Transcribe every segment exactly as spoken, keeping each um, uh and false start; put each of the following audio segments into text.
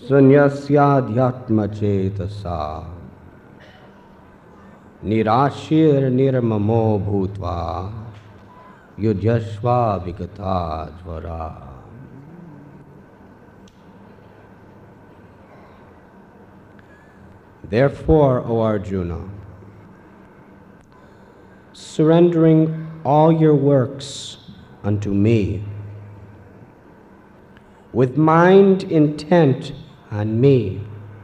Sanyasyadhyatmacetasa Nirashir nirmamo bhutva Yudhyashva vigata dvara. Therefore, O Arjuna, surrendering all your works unto me, with mind intent on me,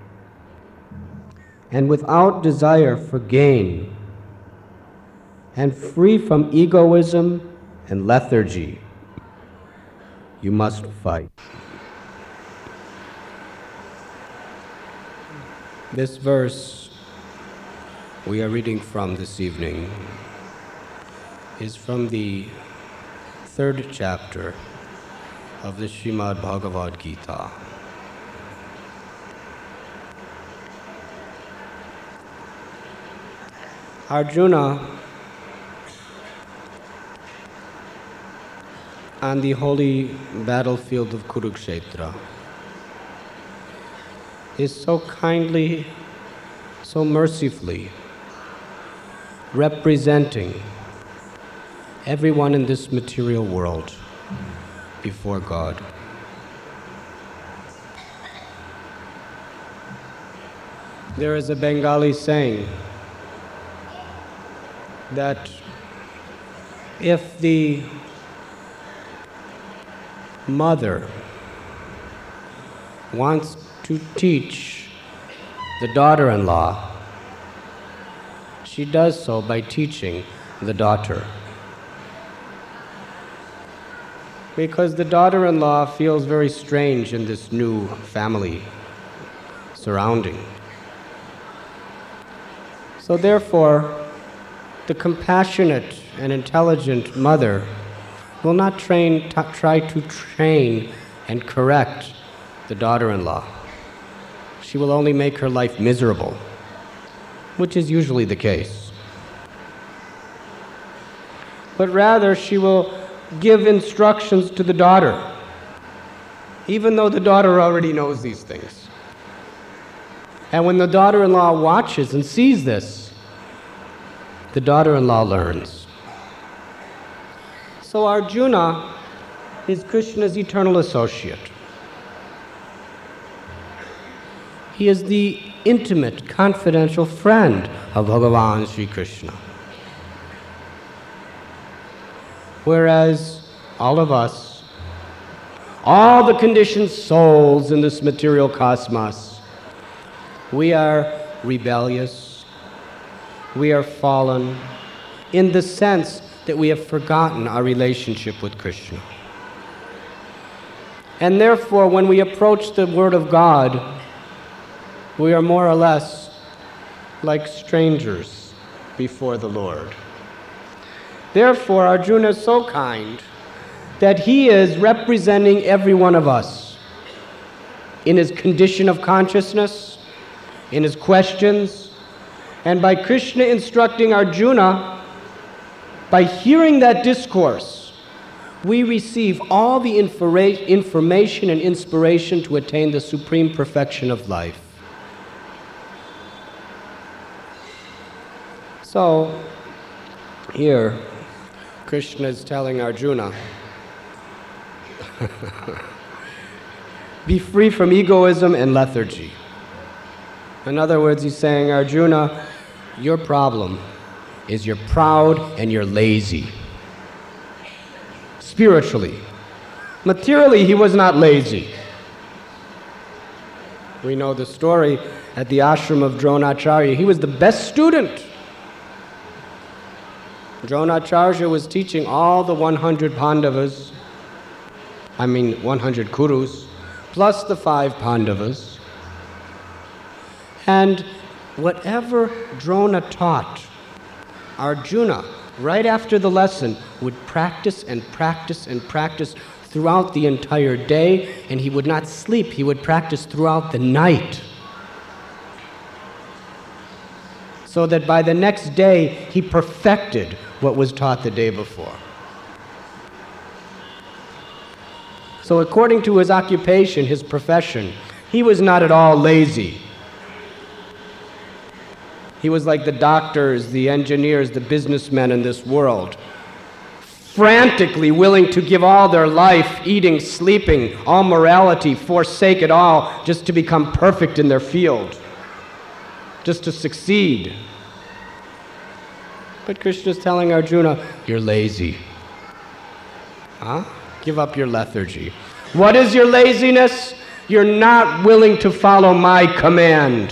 and without desire for gain, and free from egoism and lethargy, you must fight. This verse we are reading from this evening is from the third chapter of the Srimad Bhagavad Gita. Arjuna, on the holy battlefield of Kurukshetra, is so kindly, so mercifully representing everyone in this material world before God. There is a Bengali saying that if the mother wants to teach the daughter-in-law, she does so by teaching the daughter. Because the daughter-in-law feels very strange in this new family surrounding. So therefore, the compassionate and intelligent mother will not train, t- try to train and correct the daughter-in-law. She will only make her life miserable, which is usually the case. But rather, she will give instructions to the daughter, even though the daughter already knows these things. And when the daughter-in-law watches and sees this, the daughter-in-law learns. So Arjuna is Krishna's eternal associate. He is the intimate, confidential friend of Bhagavan Sri Krishna. Whereas all of us, all the conditioned souls in this material cosmos, we are rebellious, we are fallen, in the sense that we have forgotten our relationship with Krishna. And therefore, when we approach the Word of God, we are more or less like strangers before the Lord. Therefore, Arjuna is so kind that he is representing every one of us in his condition of consciousness, in his questions, and by Krishna instructing Arjuna, by hearing that discourse, we receive all the infora- information and inspiration to attain the supreme perfection of life. So, here, Krishna is telling Arjuna, be free from egoism and lethargy. In other words, he's saying, Arjuna, your problem is you're proud and you're lazy. Spiritually. Materially, he was not lazy. We know the story at the ashram of Dronacharya. He was the best student. Dronacharya was teaching all the one hundred Pandavas, I mean one hundred Kurus, plus the five Pandavas. And whatever Drona taught, Arjuna, right after the lesson, would practice and practice and practice throughout the entire day, and he would not sleep. He would practice throughout the night. So that by the next day, he perfected what was taught the day before. So according to his occupation, his profession, He was not at all lazy. He was like the doctors, the engineers, the businessmen in this world, frantically willing to give all their life, eating, sleeping, all morality, forsake it all, just to become perfect in their field, just to succeed. But Krishna is telling Arjuna, you're lazy. Huh? Give up your lethargy. What is your laziness? You're not willing to follow my command.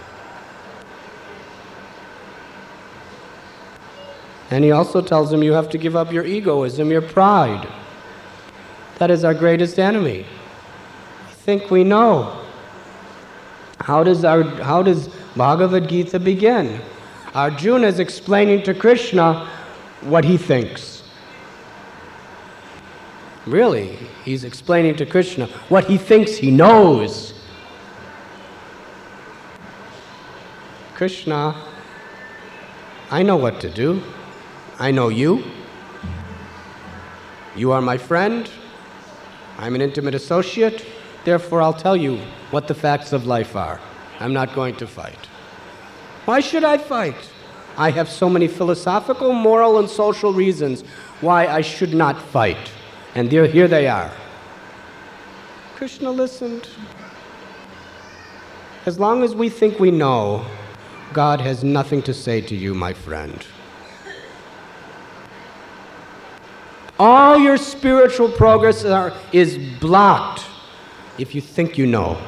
And he also tells him you have to give up your egoism, your pride. That is our greatest enemy. We think we know. How does, our, how does Bhagavad Gita begin? Arjuna is explaining to Krishna what he thinks. Really, he's explaining to Krishna what he thinks he knows. Krishna, I know what to do. I know you. You are my friend. I'm an intimate associate. Therefore, I'll tell you what the facts of life are. I'm not going to fight. Why should I fight? I have so many philosophical, moral, and social reasons why I should not fight. And there, here they are. Krishna listened. As long as we think we know, God has nothing to say to you, my friend. All your spiritual progress are, is blocked if you think you know.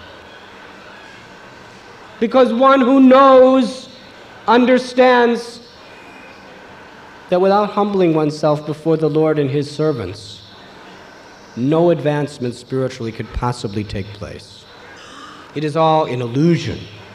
Because one who knows understands that without humbling oneself before the Lord and His servants, no advancement spiritually could possibly take place. It is all an illusion.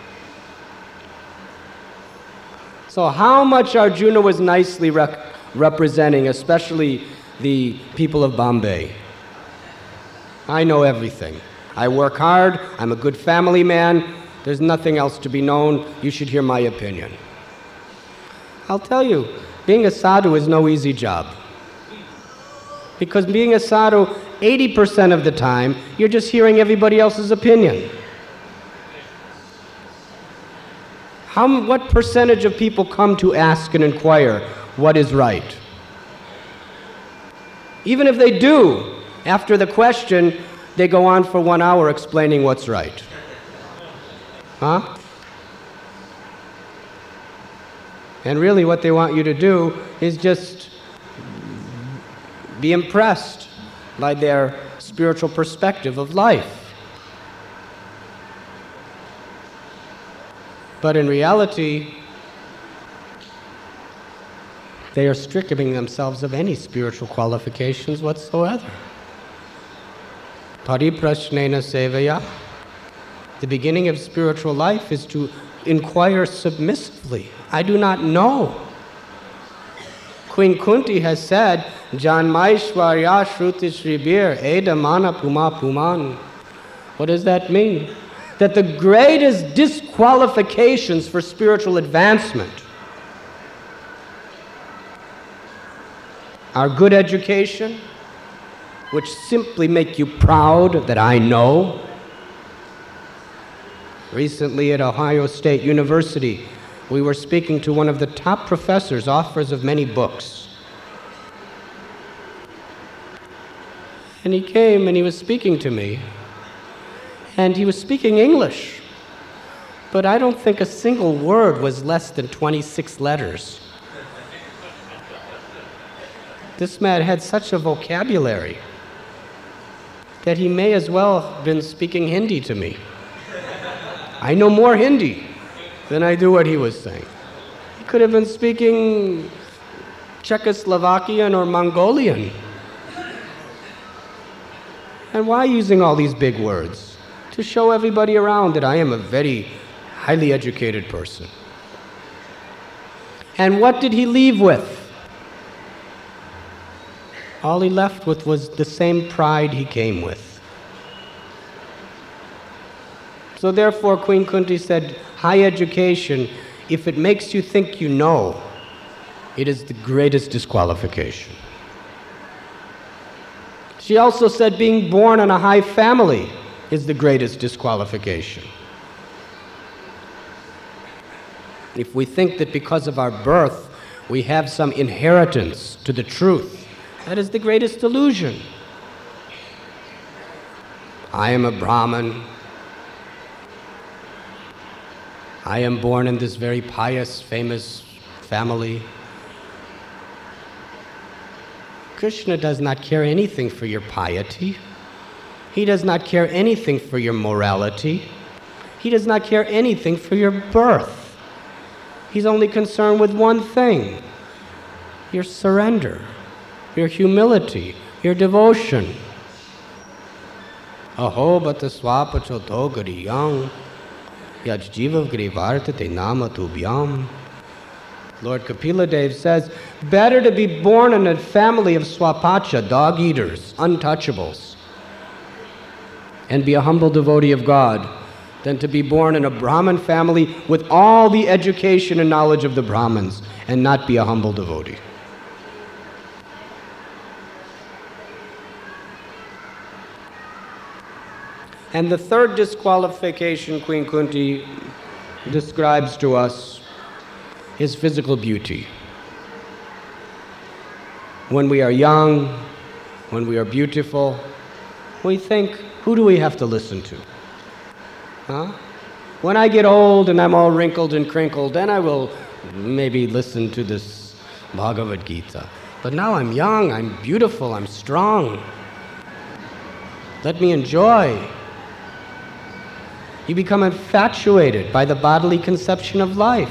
So how much Arjuna was nicely rec- representing, especially the people of Bombay. I know everything. I work hard. I'm a good family man. There's nothing else to be known. You should hear my opinion. I'll tell you, being a sadhu is no easy job. Because being a sadhu, eighty percent of the time, you're just hearing everybody else's opinion. How, what percentage of people come to ask and inquire what is right? Even if they do, after the question, they go on for one hour explaining what's right. Huh? And really what they want you to do is just be impressed by their spiritual perspective of life. But in reality, they are stripping themselves of any spiritual qualifications whatsoever. Pariprashnena sevaya. The beginning of spiritual life is to inquire submissively. I do not know. Queen Kunti has said, Janmaishwarya Shruti Shribir Eda Mana Puma Puman. What does that mean? That the greatest disqualifications for spiritual advancement are good education, which simply make you proud that I know. Recently at Ohio State University, we were speaking to one of the top professors, authors of many books. And he came and he was speaking to me, and he was speaking English, but I don't think a single word was less than twenty-six letters. This man had such a vocabulary that he may as well have been speaking Hindi to me. I know more Hindi than I do what he was saying. He could have been speaking Czechoslovakian or Mongolian. And why using all these big words? To show everybody around that I am a very highly educated person. And what did he leave with? All he left with was the same pride he came with. So therefore, Queen Kunti said, high education, if it makes you think you know, it is the greatest disqualification. She also said being born in a high family is the greatest disqualification. If we think that because of our birth we have some inheritance to the truth, that is the greatest illusion. I am a Brahmin. I am born in this very pious, famous family. Krishna does not care anything for your piety. He does not care anything for your morality. He does not care anything for your birth. He's only concerned with one thing: your surrender, your humility, your devotion. Aho bata swapa choto gariyam, yaj jiva grivartate nama tubhyam. Lord Kapila Dev says, better to be born in a family of swapacha, dog eaters, untouchables, and be a humble devotee of God, than to be born in a Brahmin family with all the education and knowledge of the Brahmins and not be a humble devotee. And the third disqualification Queen Kunti describes to us is physical beauty. When we are young, when we are beautiful, we think, who do we have to listen to? Huh? When I get old and I'm all wrinkled and crinkled, then I will maybe listen to this Bhagavad Gita. But now I'm young, I'm beautiful, I'm strong. Let me enjoy. You become infatuated by the bodily conception of life.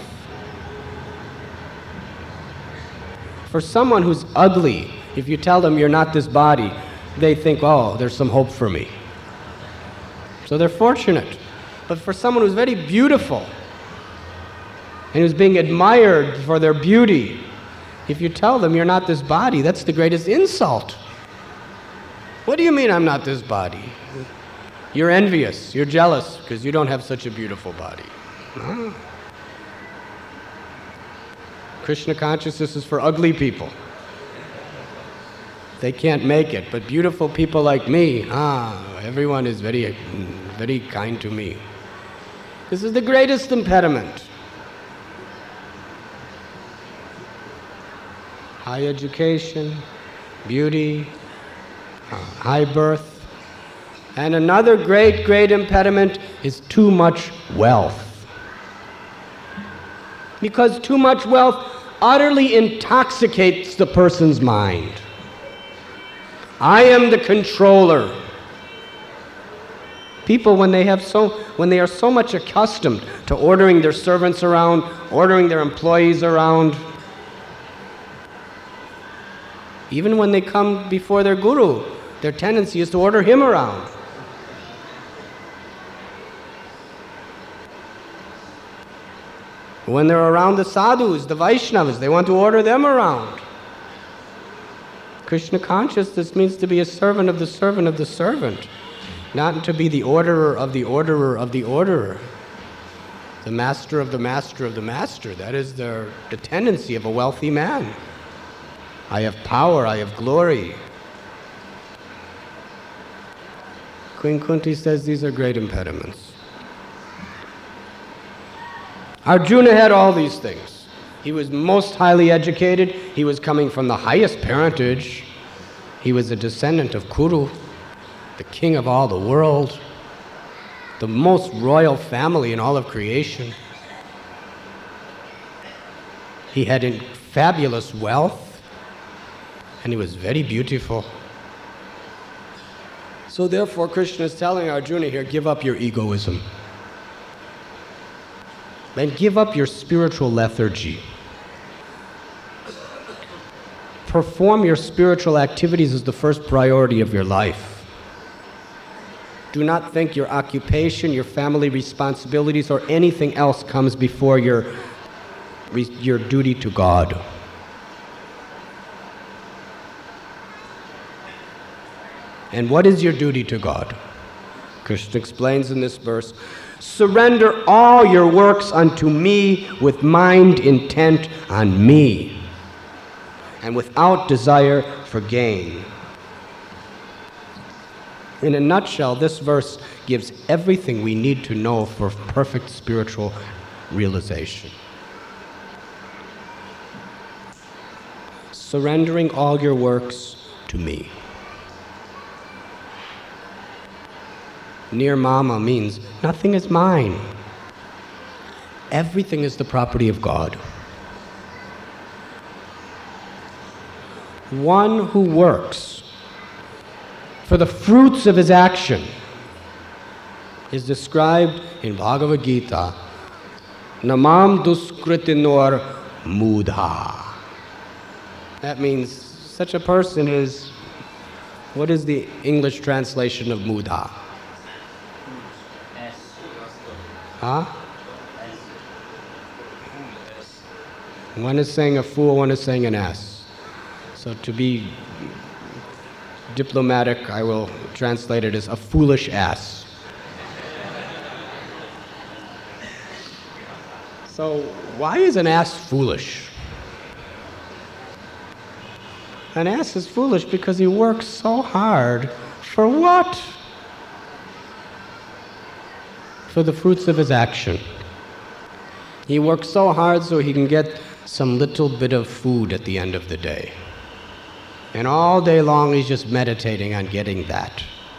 For someone who's ugly, if you tell them you're not this body, they think, oh, there's some hope for me. So they're fortunate. But for someone who's very beautiful and who's being admired for their beauty, if you tell them you're not this body, that's the greatest insult. What do you mean I'm not this body? You're envious, you're jealous because you don't have such a beautiful body. No. Krishna consciousness is for ugly people. They can't make it, but beautiful people like me, ah, everyone is very, very kind to me. This is the greatest impediment. High education, beauty, uh, high birth. And another great, great impediment is too much wealth. Because too much wealth utterly intoxicates the person's mind. I am the controller. People, when they have so, when they are so much accustomed to ordering their servants around, ordering their employees around, even when they come before their guru, their tendency is to order him around. When they're around the sadhus, the Vaishnavas, they want to order them around. Krishna consciousness means to be a servant of the servant of the servant, not to be the orderer of the orderer of the orderer, the master of the master of the master. That is the, the tendency of a wealthy man. I have power, I have glory. Queen Kunti says these are great impediments. Arjuna had all these things. He was most highly educated. He was coming from the highest parentage. He was a descendant of Kuru, the king of all the world, the most royal family in all of creation. He had fabulous wealth, and he was very beautiful. So therefore, Krishna is telling Arjuna here, give up your egoism. And give up your spiritual lethargy. Perform your spiritual activities as the first priority of your life. Do not think your occupation, your family responsibilities, or anything else comes before your, your duty to God. And what is your duty to God? Krishna explains in this verse, surrender all your works unto me with mind intent on me and without desire for gain. In a nutshell, this verse gives everything we need to know for perfect spiritual realization. Surrendering all your works to me. Nirmama means nothing is mine. Everything is the property of God. One who works for the fruits of his action is described in Bhagavad Gita, Namam Duskritinor Mudha. That means such a person is, what is the English translation of Mudha? Huh? One is saying a fool, one is saying an ass. So to be diplomatic, I will translate it as a foolish ass. So why is an ass foolish? An ass is foolish because he works so hard. For what? For the fruits of his action. He works so hard so he can get some little bit of food at the end of the day. And all day long he's just meditating on getting that.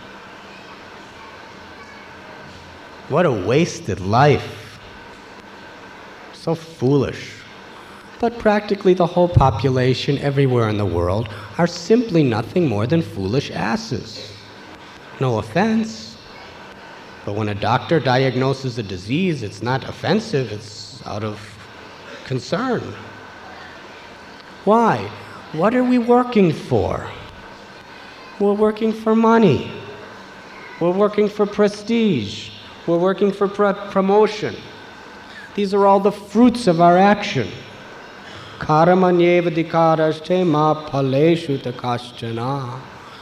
What a wasted life. So foolish. But practically the whole population everywhere in the world are simply nothing more than foolish asses. No offense. But when a doctor diagnoses a disease, it's not offensive, it's out of concern. Why? What are we working for? We're working for money. We're working for prestige. We're working for pr- promotion. These are all the fruits of our action. Karamanyevadikaraste ma phaleshu takashchana.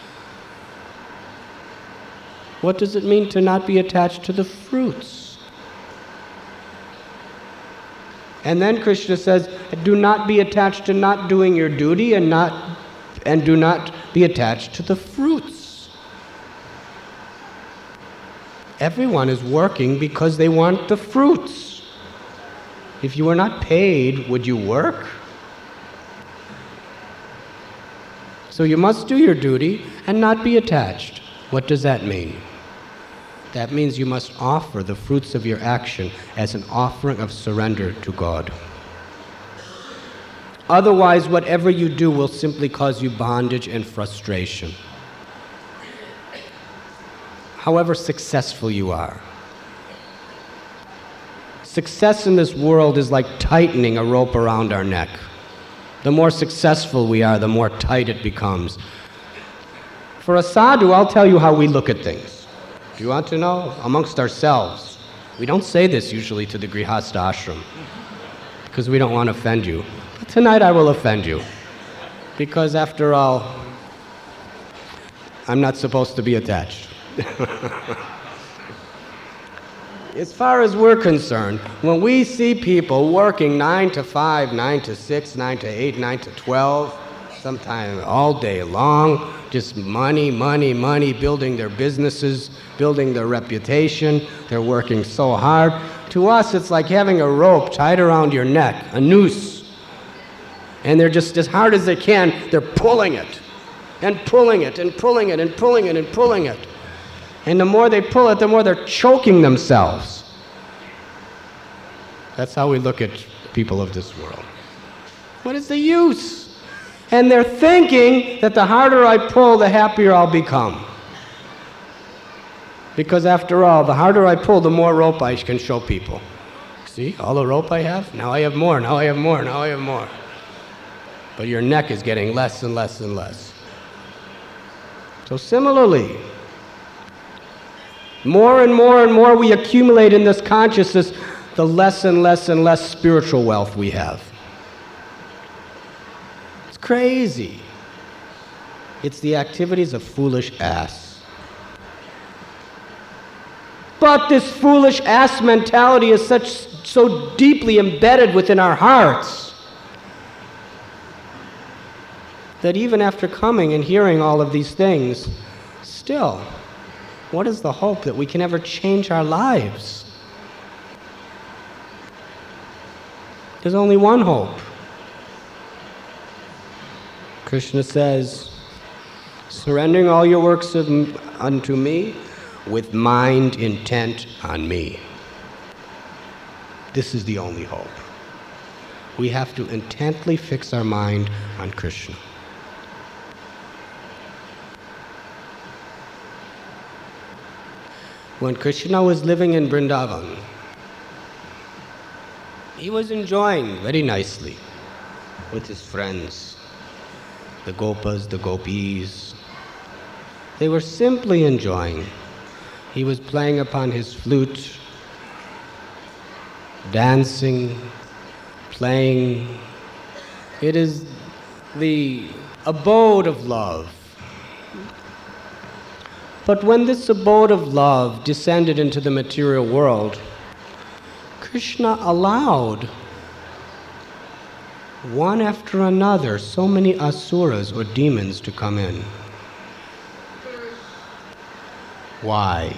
What does it mean to not be attached to the fruits? And then Krishna says, do not be attached to not doing your duty and not and do not be attached to the fruits. Everyone is working because they want the fruits. If you were not paid, would you work? So you must do your duty and not be attached. What does that mean? That means you must offer the fruits of your action as an offering of surrender to God. Otherwise, whatever you do will simply cause you bondage and frustration. However successful you are. Success in this world is like tightening a rope around our neck. The more successful we are, the more tight it becomes. For a sadhu, I'll tell you how we look at things. Do you want to know? Amongst ourselves. We don't say this usually to the Grihastha ashram because we don't want to offend you. But tonight I will offend you because after all, I'm not supposed to be attached. As far as we're concerned, when we see people working nine to five, nine to six, nine to eight, nine to twelve, sometimes all day long, just money, money, money, building their businesses, building their reputation, they're working so hard. To us, it's like having a rope tied around your neck, a noose. And they're just as hard as they can, they're pulling it, and pulling it, and pulling it, and pulling it, and pulling it. And the more they pull it, the more they're choking themselves. That's how we look at people of this world. What is the use? And they're thinking that the harder I pull, the happier I'll become. Because after all, the harder I pull, the more rope I can show people. See, all the rope I have? Now I have more, now I have more, now I have more. But your neck is getting less and less and less. So similarly, more and more and more we accumulate in this consciousness, the less and less and less spiritual wealth we have. It's crazy. It's the activities of foolish ass. But this foolish ass mentality is such so deeply embedded within our hearts that even after coming and hearing all of these things, still, what is the hope that we can ever change our lives? There's only one hope. Krishna says, surrendering all your works of, unto me with mind intent on me. This is the only hope. We have to intently fix our mind on Krishna. When Krishna was living in Vrindavan, he was enjoying very nicely with his friends, the gopas, the gopis. They were simply enjoying. He was playing upon his flute, dancing, playing. It is the abode of love. But when this abode of love descended into the material world, Krishna allowed one after another so many asuras or demons to come in. Why?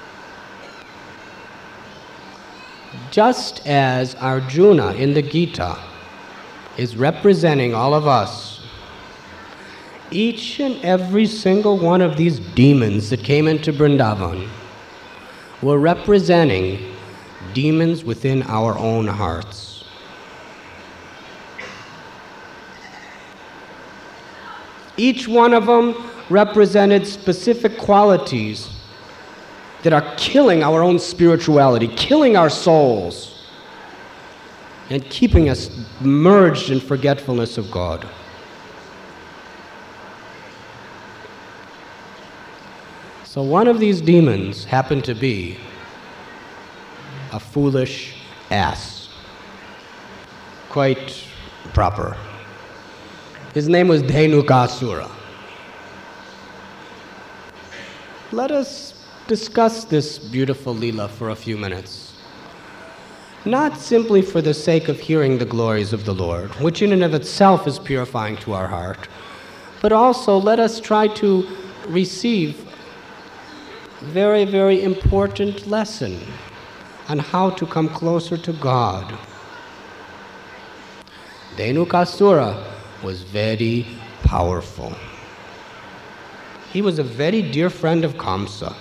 Just as Arjuna in the Gita is representing all of us, each and every single one of these demons that came into Vrindavan were representing demons within our own hearts. Each one of them represented specific qualities that are killing our own spirituality, killing our souls, and keeping us merged in forgetfulness of God. So one of these demons happened to be a foolish ass. Quite proper. His name was Dhenukasura. Let us discuss this beautiful Leela for a few minutes. Not simply for the sake of hearing the glories of the Lord, which in and of itself is purifying to our heart, but also let us try to receive a very, very important lesson on how to come closer to God. Dhenukasura was very powerful. He was a very dear friend of Kamsa.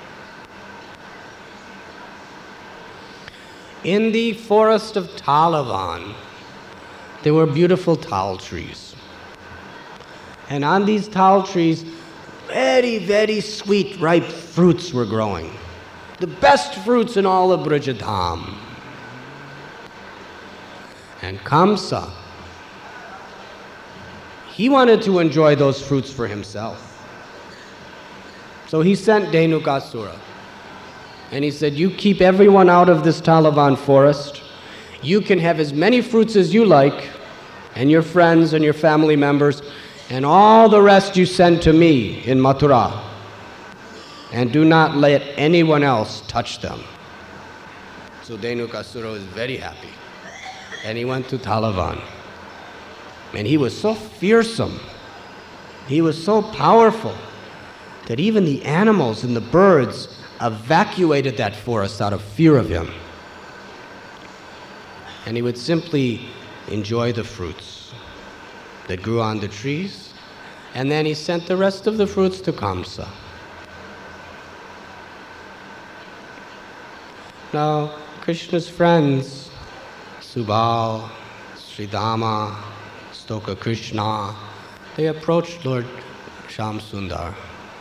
In the forest of Talavan, there were beautiful tal trees. And on these tal trees, very, very sweet, ripe fruits were growing. The best fruits in all of Brajadham. And Kamsa, he wanted to enjoy those fruits for himself. So he sent Dhenukasura. And he said, you keep everyone out of this Talavan forest. You can have as many fruits as you like, and your friends and your family members, and all the rest you send to me in Mathura. And do not let anyone else touch them. So Dhenukasura was very happy. And he went to Talavan. And he was so fearsome, he was so powerful, that even the animals and the birds evacuated that forest out of fear of him. And he would simply enjoy the fruits that grew on the trees, and then he sent the rest of the fruits to Kamsa. Now, Krishna's friends, Subal, Sridhama, Stoka Krishna, they approached Lord Shyam Sundar.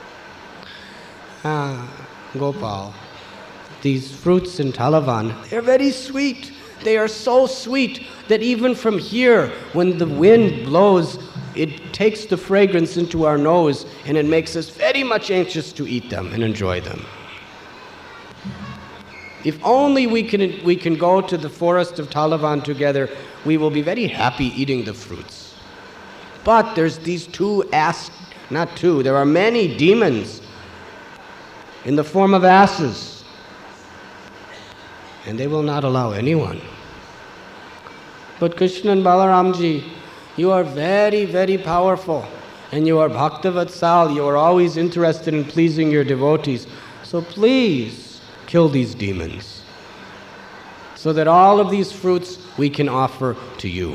Ah, Gopal, these fruits in Talavan, they're very sweet. They are so sweet that even from here, when the wind blows, it takes the fragrance into our nose and it makes us very much anxious to eat them and enjoy them. If only we can, we can go to the forest of Talavan together, we will be very happy eating the fruits. But there's these two ass, not two, there are many demons in the form of asses, and they will not allow anyone. But Krishna and Balaramji, you are very, very powerful, and you are Bhaktavatsal, you are always interested in pleasing your devotees. So please kill these demons so that all of these fruits we can offer to you.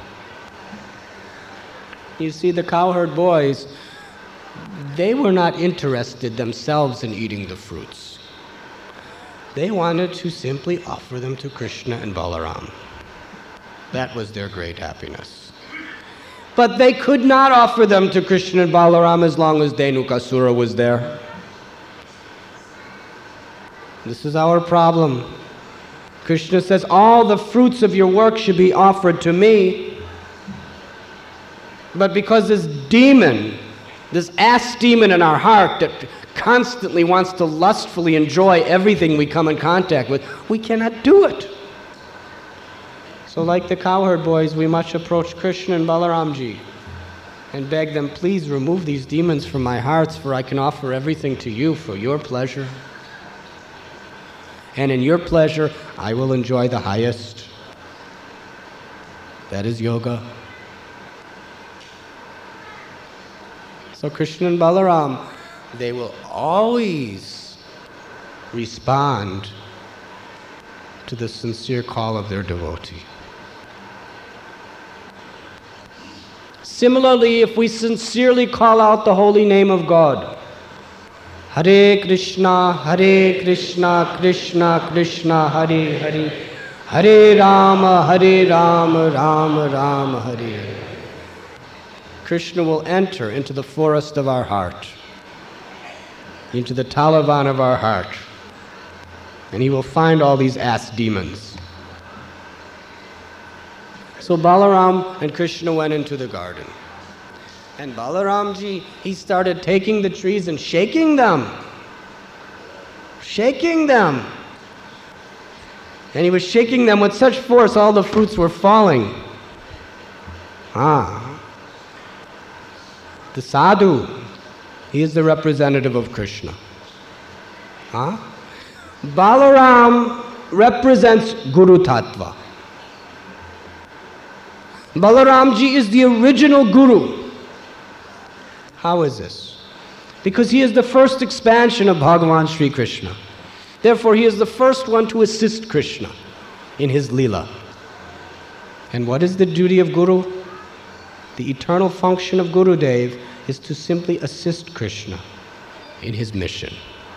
You see, the cowherd boys, they were not interested themselves in eating the fruits. They wanted to simply offer them to Krishna and Balaram. That was their great happiness. But they could not offer them to Krishna and Balaram as long as Dhenukasura was there. This is our problem. Krishna says, all the fruits of your work should be offered to me. But because this demon, this ass demon in our heart that constantly wants to lustfully enjoy everything we come in contact with, we cannot do it. So like the cowherd boys, we must approach Krishna and Balaramji and beg them, please remove these demons from my hearts, for I can offer everything to you for your pleasure. And in your pleasure, I will enjoy the highest. That is yoga. So Krishna and Balaram, they will always respond to the sincere call of their devotee. Similarly, if we sincerely call out the holy name of God, Hare Krishna, Hare Krishna, Krishna Krishna, Hare Hare, Hare Rama, Hare Rama, Rama Rama, Hare. Krishna will enter into the forest of our heart, into the Talavan of our heart, and he will find all these ass demons. So Balaram and Krishna went into the garden. And Balaramji, he started taking the trees and shaking them. Shaking them. And he was shaking them with such force, all the fruits were falling. Ah. The sadhu, he is the representative of Krishna. Huh? Balaram represents Guru Tattva. Balaramji is the original Guru. How is this? Because he is the first expansion of Bhagavan Sri Krishna. Therefore, he is the first one to assist Krishna in his Leela. And what is the duty of Guru? The eternal function of Gurudev is to simply assist Krishna in his mission.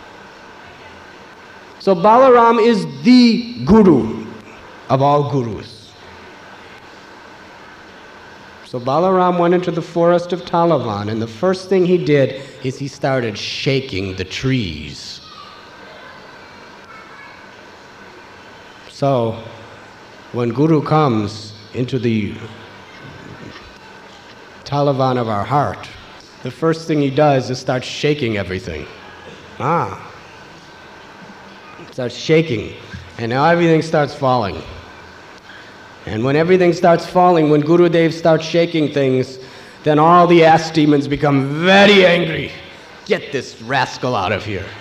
So Balaram is the Guru of all Gurus. So Balaram went into the forest of Talavan, and the first thing he did is he started shaking the trees. So when Guru comes into the Talavan of our heart, the first thing he does is start shaking everything. Ah. Starts shaking, and now everything starts falling. And when everything starts falling, when Gurudev starts shaking things, then all the ass demons become very angry. Get this rascal out of here.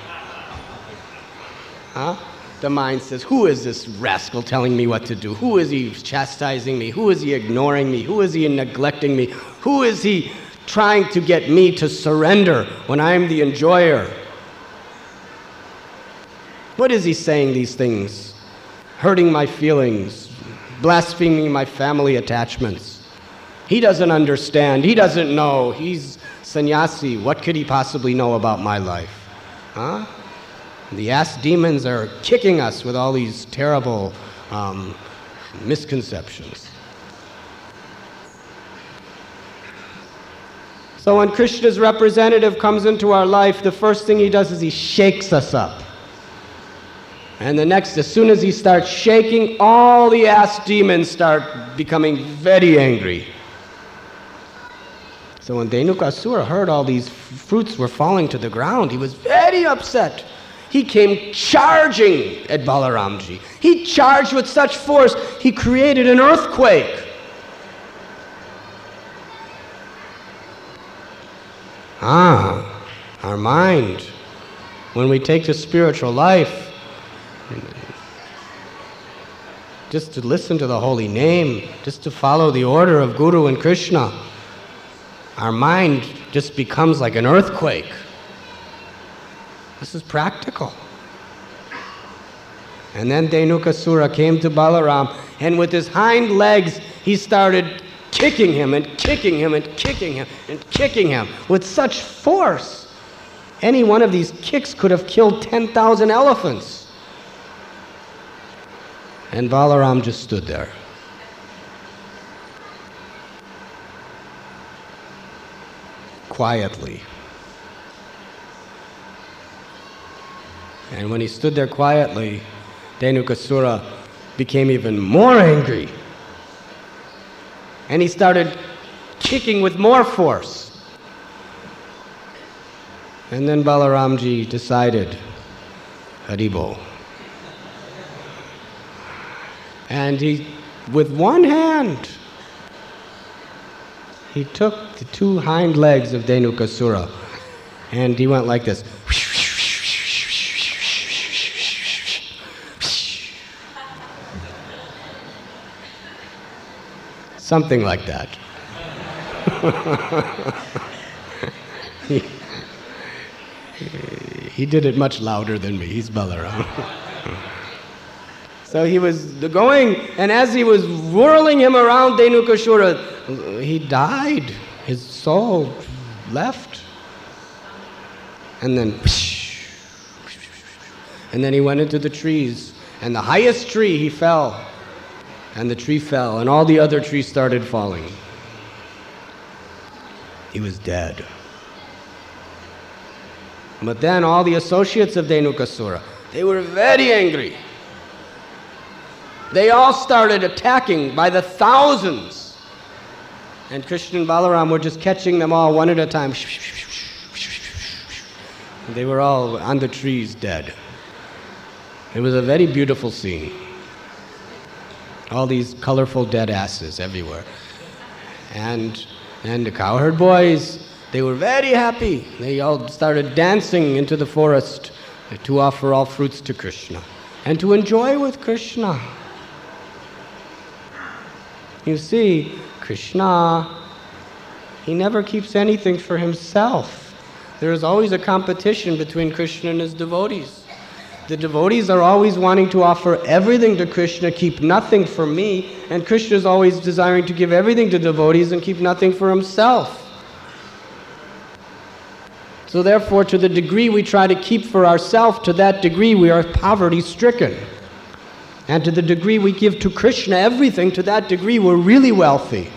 Huh? The mind says, who is this rascal telling me what to do? Who is he chastising me? Who is he ignoring me? Who is he neglecting me? Who is he trying to get me to surrender when I'm the enjoyer? What is he saying these things? Hurting my feelings, blaspheming my family attachments. He doesn't understand. He doesn't know. He's sannyasi. What could he possibly know about my life? Huh? The ass demons are kicking us with all these terrible um, misconceptions. So when Krishna's representative comes into our life, the first thing he does is he shakes us up. And the next, as soon as he starts shaking, all the ass demons start becoming very angry. So when Dhenukasura heard all these fruits were falling to the ground, he was very upset. He came charging at Balaramji. He charged with such force, he created an earthquake. Ah, our mind. When we take the spiritual life, just to listen to the holy name, just to follow the order of Guru and Krishna, our mind just becomes like an earthquake. This is practical. And then Dhenukasura came to Balaram, and with his hind legs, he started kicking him and kicking him and kicking him and kicking him with such force. Any one of these kicks could have killed ten thousand elephants. And Balaram just stood there. Quietly. And when he stood there quietly, Dhenukasura became even more angry. And he started kicking with more force. And then Balaramji decided, Haribo. And he, with one hand, he took the two hind legs of Dhenukasura and he went like this. Something like that. he, he did it much louder than me. He's Balaram. So he was going, and as he was whirling him around Dhenukasura, he died. His soul left. And then, and then he went into the trees, and the highest tree he fell. And the tree fell, and all the other trees started falling. He was dead. But then all the associates of Dhenukasura, they were very angry. They all started attacking by the thousands. And Krishna and Balaram were just catching them all one at a time. They were all on the trees dead. It was a very beautiful scene. All these colorful dead asses everywhere. And, and the cowherd boys, they were very happy. They all started dancing into the forest to offer all fruits to Krishna and to enjoy with Krishna. You see, Krishna, he never keeps anything for himself. There is always a competition between Krishna and his devotees. The devotees are always wanting to offer everything to Krishna, keep nothing for me, and Krishna is always desiring to give everything to devotees and keep nothing for himself. So therefore, to the degree we try to keep for ourselves, to that degree we are poverty-stricken. And to the degree we give to Krishna everything, to that degree we're really wealthy.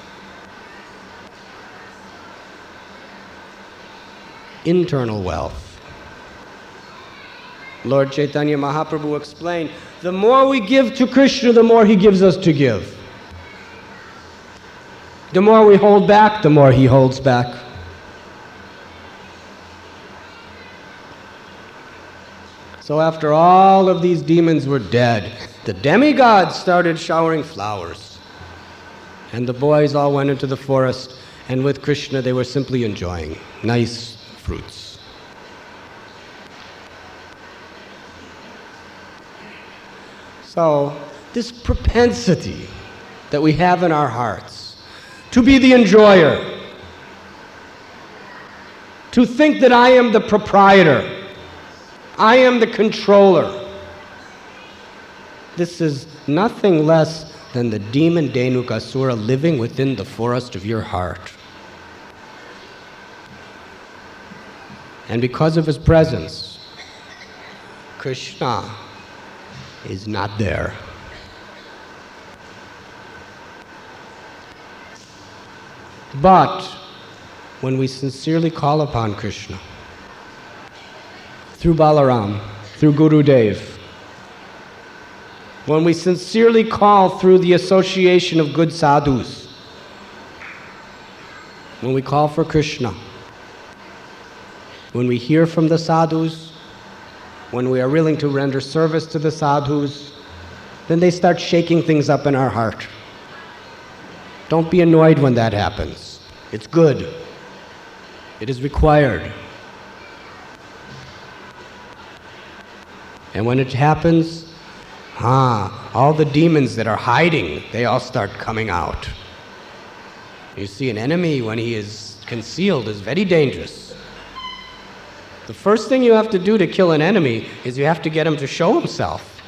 Internal wealth. Lord Chaitanya Mahaprabhu explained, the more we give to Krishna, the more he gives us to give. The more we hold back, the more he holds back. So after all of these demons were dead, the demigods started showering flowers. And the boys all went into the forest, and with Krishna they were simply enjoying nice fruits. So, this propensity that we have in our hearts to be the enjoyer, to think that I am the proprietor, I am the controller, this is nothing less than the demon Dhenukasura living within the forest of your heart. And because of his presence, Krishna is not there. But when we sincerely call upon Krishna, through Balaram, through Gurudev, when we sincerely call through the association of good sadhus, when we call for Krishna, when we hear from the sadhus, when we are willing to render service to the sadhus, then they start shaking things up in our heart. Don't be annoyed when that happens. It's good. It is required. And when it happens, ah, all the demons that are hiding, they all start coming out. You see, an enemy, when he is concealed, is very dangerous. The first thing you have to do to kill an enemy is you have to get him to show himself.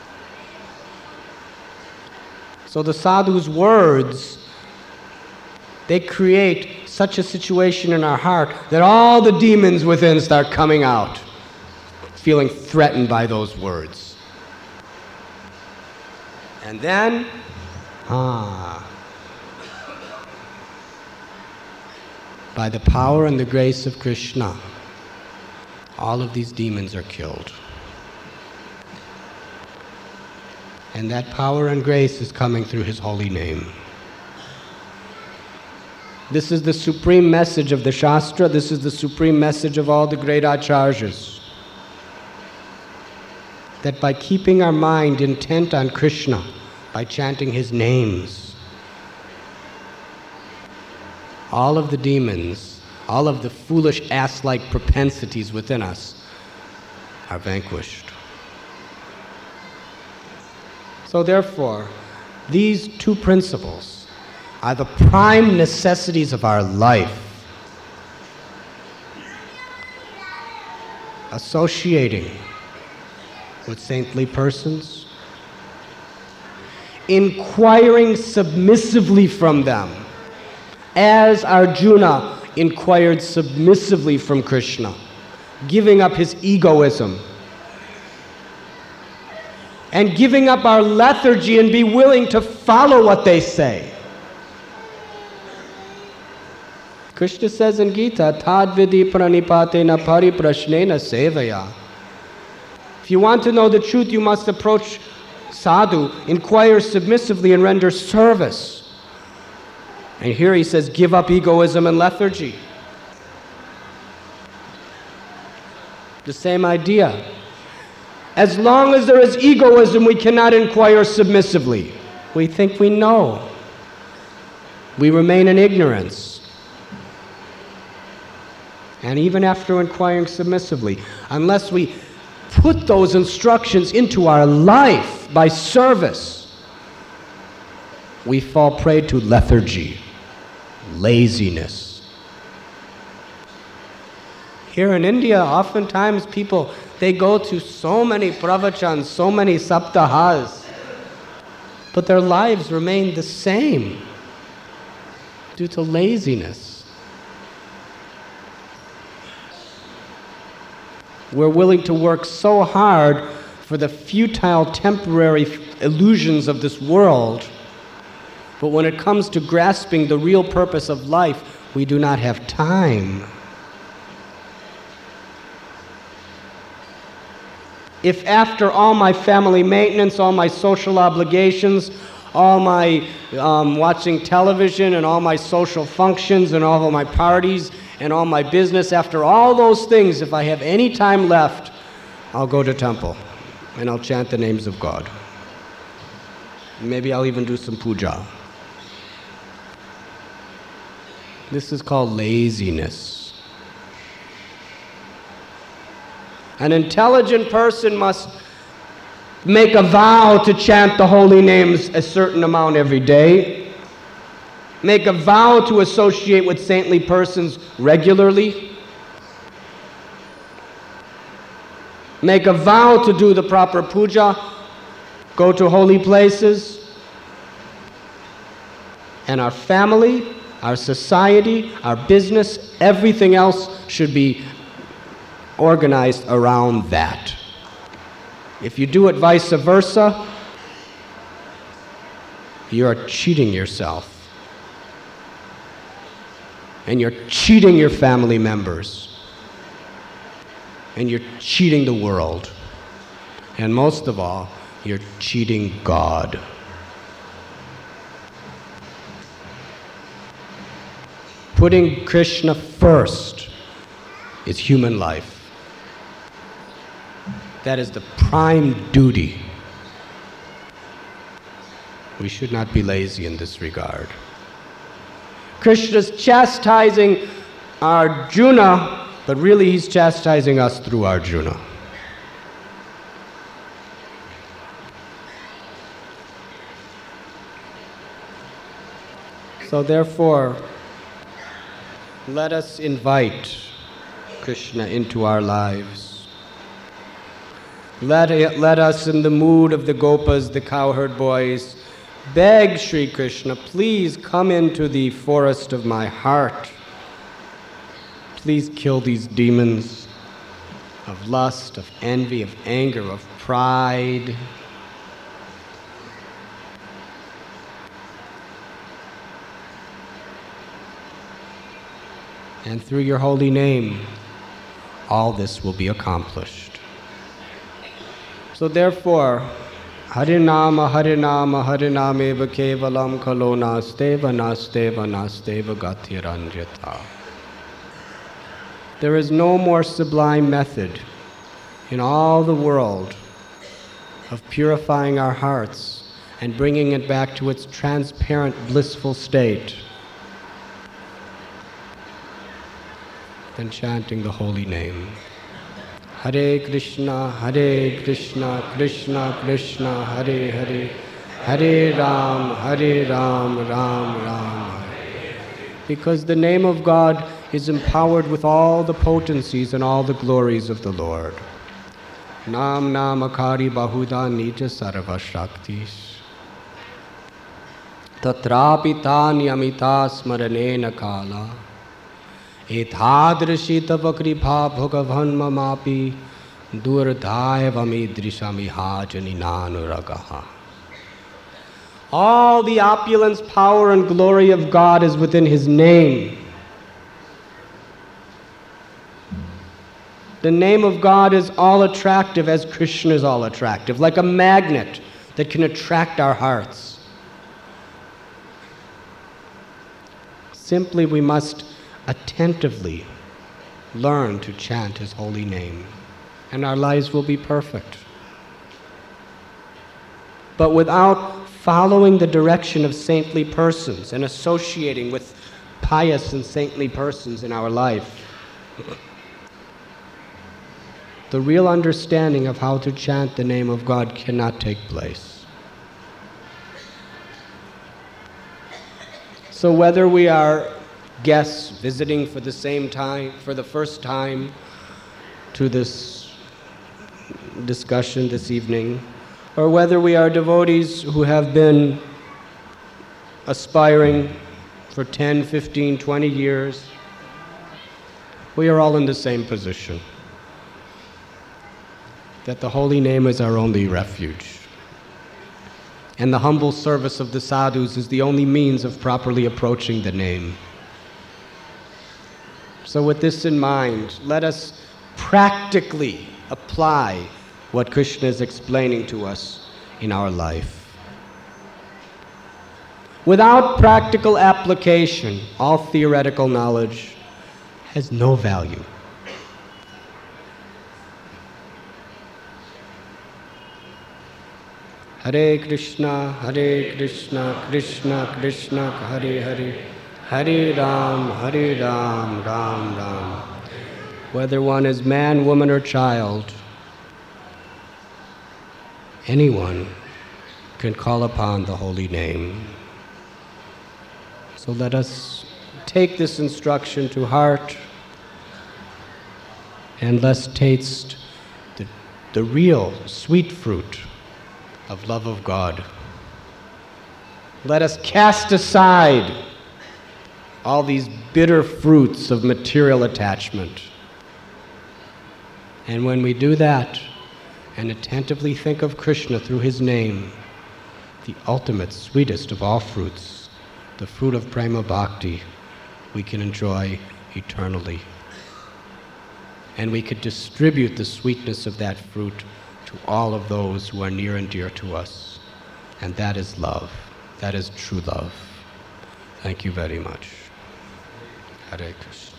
So the sadhu's words, they create such a situation in our heart that all the demons within start coming out, feeling threatened by those words. And then, ah, by the power and the grace of Krishna, all of these demons are killed. And that power and grace is coming through his holy name. This is the supreme message of the Shastra. This is the supreme message of all the great acharyas. That by keeping our mind intent on Krishna, by chanting his names, all of the demons, all of the foolish ass-like propensities within us are vanquished. So therefore, these two principles are the prime necessities of our life. Associating with saintly persons, inquiring submissively from them, as Arjuna inquired submissively from Krishna, giving up his egoism, and giving up our lethargy and be willing to follow what they say. Krishna says in Gita, Tadvidi pranipatena pariprashnena sevaya. If you want to know the truth, you must approach sadhu, inquire submissively, and render service. And here he says, give up egoism and lethargy. The same idea. As long as there is egoism, we cannot inquire submissively. We think we know. We remain in ignorance. And even after inquiring submissively, unless we put those instructions into our life by service, we fall prey to lethargy, laziness. Here in India, oftentimes people, they go to so many pravachans, so many saptahas, but their lives remain the same due to laziness. We're willing to work so hard for the futile, temporary illusions of this world, but when it comes to grasping the real purpose of life, we do not have time. If after all my family maintenance, all my social obligations, all my um, watching television and all my social functions and all of my parties and all my business, after all those things, if I have any time left, I'll go to temple and I'll chant the names of God. Maybe I'll even do some puja. This is called laziness. An intelligent person must make a vow to chant the holy names a certain amount every day. Make a vow to associate with saintly persons regularly. Make a vow to do the proper puja, go to holy places. And our family, our society, our business, everything else should be organized around that. If you do it vice versa, you are cheating yourself. And you're cheating your family members. And you're cheating the world. And most of all, you're cheating God. Putting Krishna first is human life. That is the prime duty. We should not be lazy in this regard. Krishna's chastising Arjuna, but really he's chastising us through Arjuna. So therefore, let us invite Krishna into our lives. Let, it, let us, in the mood of the Gopas, the cowherd boys, beg Sri Krishna, please come into the forest of my heart. Please kill these demons of lust, of envy, of anger, of pride. And through your holy name, all this will be accomplished. So therefore, Harinama, Harinama, Harinameva Kevalam Kalo Nasteva, Nasteva, Nasteva Gatiranjata. There is no more sublime method in all the world of purifying our hearts and bringing it back to its transparent, blissful state than chanting the holy name. Hare Krishna, Hare Krishna, Krishna Krishna, Hare Hare, Hare Ram, Hare Ram, Ram Ram, Hare. Because the name of God is empowered with all the potencies and all the glories of the Lord. Nam Namakari Bahuda Nija Sarva Shaktis. Tatrapi Tanyamita Smaranena Kala. Ethadrishi Tavakripa Bhagavan Mamapi Durdhaivami Drishami Hajani Nanuragaha. All the opulence, power, and glory of God is within His name. The name of God is all attractive as Krishna is all attractive, like a magnet that can attract our hearts. Simply we must attentively learn to chant His holy name, and our lives will be perfect. But without following the direction of saintly persons and associating with pious and saintly persons in our life, the real understanding of how to chant the name of God cannot take place. So whether we are guests visiting for the same time, for the first time to this discussion this evening, or whether we are devotees who have been aspiring for ten, fifteen, twenty years, we are all in the same position. That the holy name is our only refuge. And the humble service of the sadhus is the only means of properly approaching the name. So with this in mind, let us practically apply what Krishna is explaining to us in our life. Without practical application, all theoretical knowledge has no value. Hare Krishna, Hare Krishna, Krishna Krishna, Hare Hare, Hare Ram, Hare Ram, Ram Ram. Whether one is man, woman, or child, anyone can call upon the holy name. So let us take this instruction to heart and let's taste the, the real sweet fruit of love of God. Let us cast aside all these bitter fruits of material attachment. And when we do that and attentively think of Krishna through His name, the ultimate, sweetest of all fruits, the fruit of Prema Bhakti, we can enjoy eternally. And we could distribute the sweetness of that fruit to all of those who are near and dear to us. And that is love. That is true love. Thank you very much. Hare Krishna.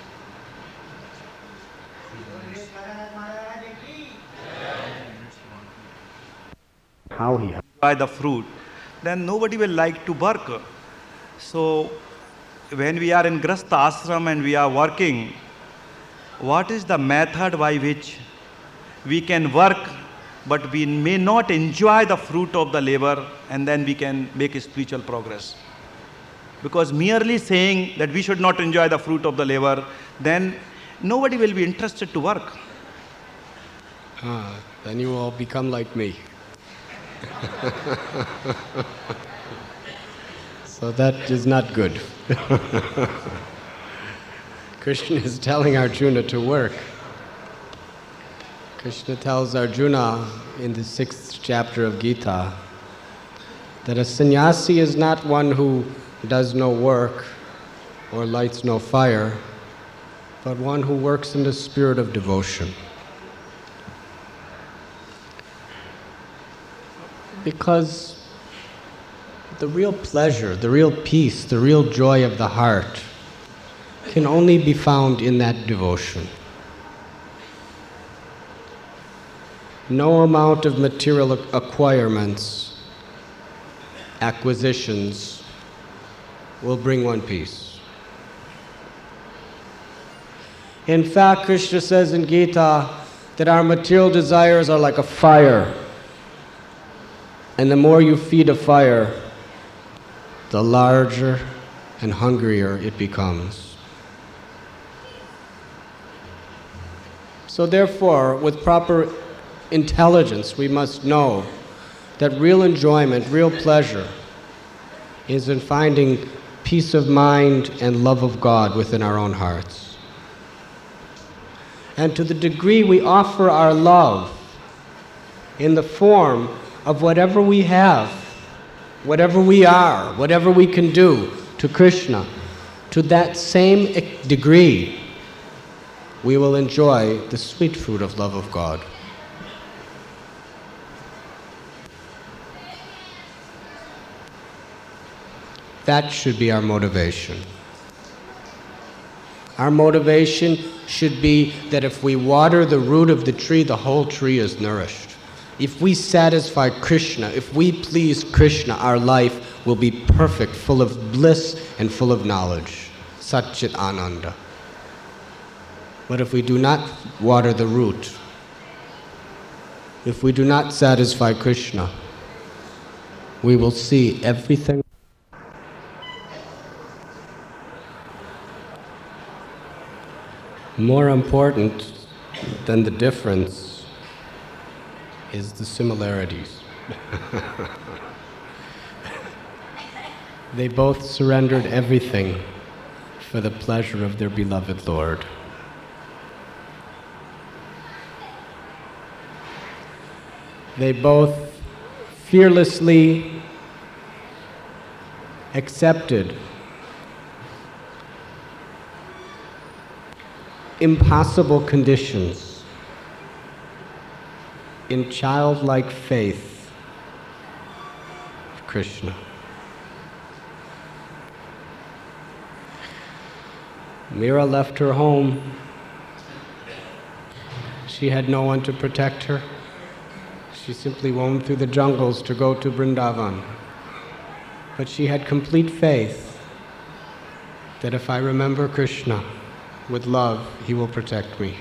How he buy the fruit, then nobody will like to work. So when we are in Grastha ashram and we are working, what is the method by which we can work but we may not enjoy the fruit of the labor and then we can make a spiritual progress? Because merely saying that we should not enjoy the fruit of the labor, then nobody will be interested to work. Ah, then you will become like me. So that is not good. Krishna is telling Arjuna to work. Krishna tells Arjuna in the sixth chapter of Gita that a sannyasi is not one who does no work or lights no fire, but one who works in the spirit of devotion. Because the real pleasure, the real peace, the real joy of the heart can only be found in that devotion. No amount of material acquirements, acquisitions, will bring one peace. In fact, Krishna says in Gita that our material desires are like a fire. And the more you feed a fire, the larger and hungrier it becomes. So therefore, with proper intelligence, we must know that real enjoyment, real pleasure, is in finding peace of mind and love of God within our own hearts. And to the degree we offer our love in the form of whatever we have, whatever we are, whatever we can do to Krishna, to that same degree, we will enjoy the sweet fruit of love of God. That should be our motivation. Our motivation should be that if we water the root of the tree, the whole tree is nourished. If we satisfy Krishna, if we please Krishna, our life will be perfect, full of bliss and full of knowledge. Satchit Ananda. But if we do not water the root, if we do not satisfy Krishna, we will see everything. More important than the difference is the similarities. They both surrendered everything for the pleasure of their beloved Lord. They both fearlessly accepted impossible conditions in childlike faith of Krishna. Meera left her home. She had no one to protect her. She simply roamed through the jungles to go to Vrindavan. But she had complete faith that if I remember Krishna with love, he will protect me.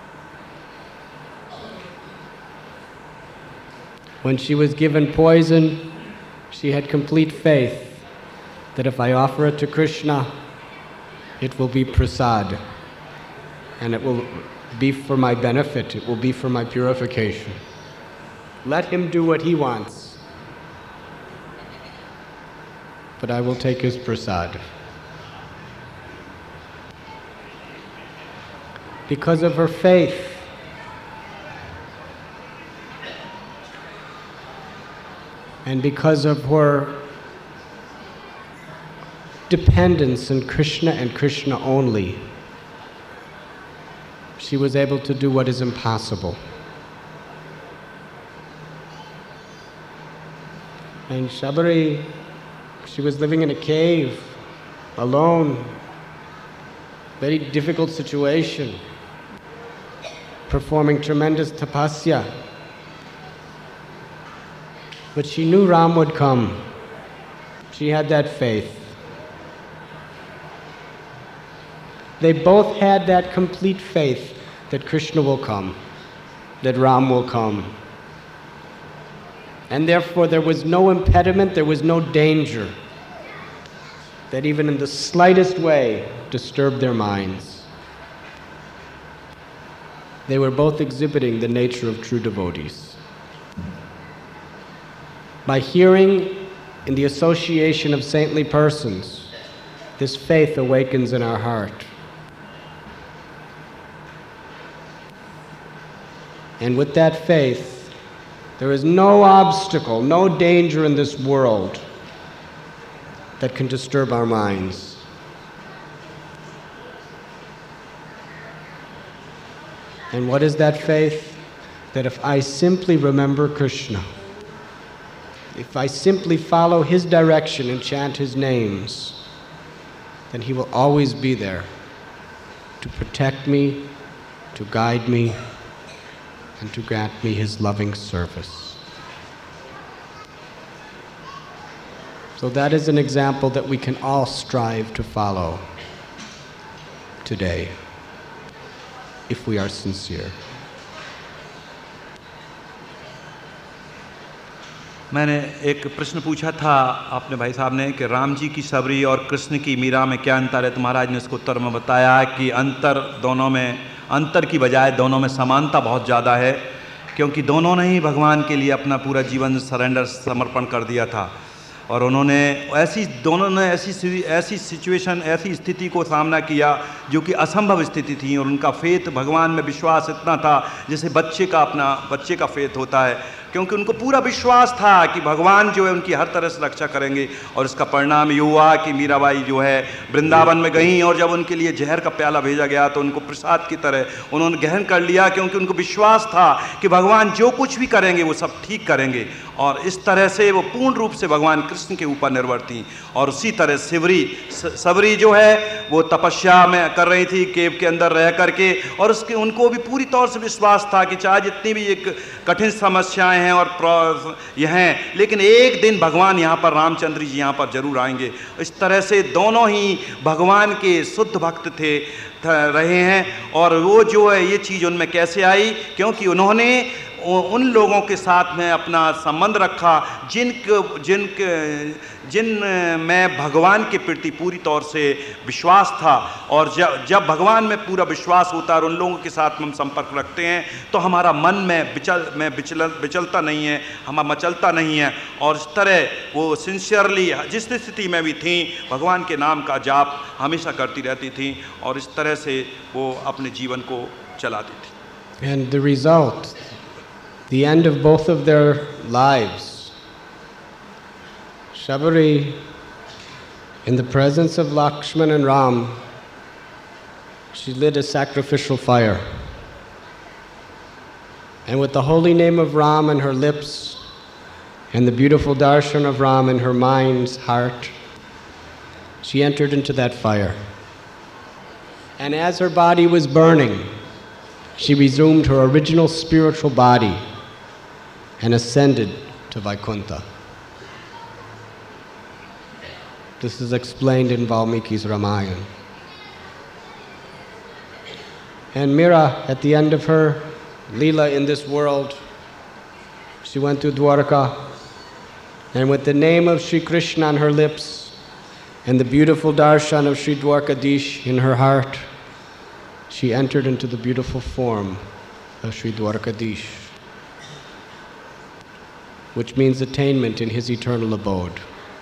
When she was given poison, she had complete faith that if I offer it to Krishna, it will be prasad, and it will be for my benefit, it will be for my purification. Let him do what he wants, but I will take his prasad. Because of her faith, and because of her dependence on Krishna and Krishna only, she was able to do what is impossible. And Shabari, she was living in a cave, alone, very difficult situation, performing tremendous tapasya. But she knew Ram would come. She had that faith. They both had that complete faith that Krishna will come, that Ram will come. And therefore there was no impediment, there was no danger that even in the slightest way disturbed their minds. they were both exhibiting the nature of true devotees. By hearing in the association of saintly persons, this faith awakens in our heart. And with that faith, there is no obstacle, no danger in this world that can disturb our minds. And what is that faith? That if I simply remember Krishna, if I simply follow his direction and chant his names, then he will always be there to protect me, to guide me, and to grant me his loving service. So that is an example that we can all strive to follow today, if we are sincere. मैंने एक प्रश्न पूछा था आपने भाई साहब ने कि राम जी की सबरी और कृष्ण की मीरा में क्या अंतर है, तो महाराज ने उसको उत्तर में बताया कि अंतर दोनों में, अंतर की बजाय दोनों में समानता बहुत ज़्यादा है, क्योंकि दोनों ने ही भगवान के लिए अपना पूरा जीवन सरेंडर समर्पण कर दिया था। और उन्होंने ऐसी दोनों ने ऐसी ऐसी सिचुएशन, ऐसी स्थिति को सामना किया जो कि असंभव स्थिति थी, और उनका फेथ, भगवान में विश्वास इतना था जैसे बच्चे का अपना बच्चे का फेथ होता है, क्योंकि उनको पूरा विश्वास था कि भगवान जो है उनकी हर तरह से रक्षा करेंगे। और इसका परिणाम ये हुआ कि मीराबाई जो है वृंदावन में गईं, और जब उनके लिए जहर का प्याला भेजा गया तो उनको प्रसाद की तरह उन्होंने ग्रहण कर लिया, क्योंकि उनको विश्वास था कि भगवान जो कुछ भी करेंगे वो सब ठीक करेंगे। और इस तरह से वो पूर्ण रूप से भगवान कृष्ण के ऊपर निर्भर थी। और उसी तरह सिवरी सबरी जो है वो तपस्या में कर रही थी केव के अंदर रह करके, और उसके उनको भी पूरी तौर से विश्वास था कि चाहे जितनी भी एक कठिन समस्याएं हैं और यह हैं, लेकिन एक दिन भगवान यहाँ पर, रामचंद्र जी यहाँ पर जरूर आएंगे। इस तरह से दोनों ही भगवान के शुद्ध भक्त थे रहे हैं। और वो जो है ये चीज़ उनमें कैसे आई, क्योंकि उन्होंने उन लोगों के साथ में अपना संबंध रखा जिन जिन जिन में भगवान के प्रति पूरी तौर से विश्वास था। और जब जब भगवान में पूरा विश्वास होता है और उन लोगों के साथ में हम संपर्क रखते हैं तो हमारा मन में विचल में विचल विचलता नहीं है, हमारा मचलता नहीं है। और इस तरह वो सिंसियरली जिस स्थिति में भी थी भगवान के नाम का जाप हमेशा करती रहती थी, और इस तरह से वो अपने जीवन को चलाती थी। And the result, the end of both of their lives, Shabari, in the presence of Lakshman and Ram, she lit a sacrificial fire. And with the holy name of Ram in her lips and the beautiful darshan of Ram in her mind's heart, she entered into that fire. And as her body was burning, she resumed her original spiritual body and ascended to Vaikuntha. This is explained in Valmiki's Ramayana. And Mira, at the end of her Leela in this world, she went to Dwarka, and with the name of Sri Krishna on her lips and the beautiful darshan of Sri Dwarkadish in her heart, she entered into the beautiful form of Sri Dwarkadish, which means attainment in his eternal abode.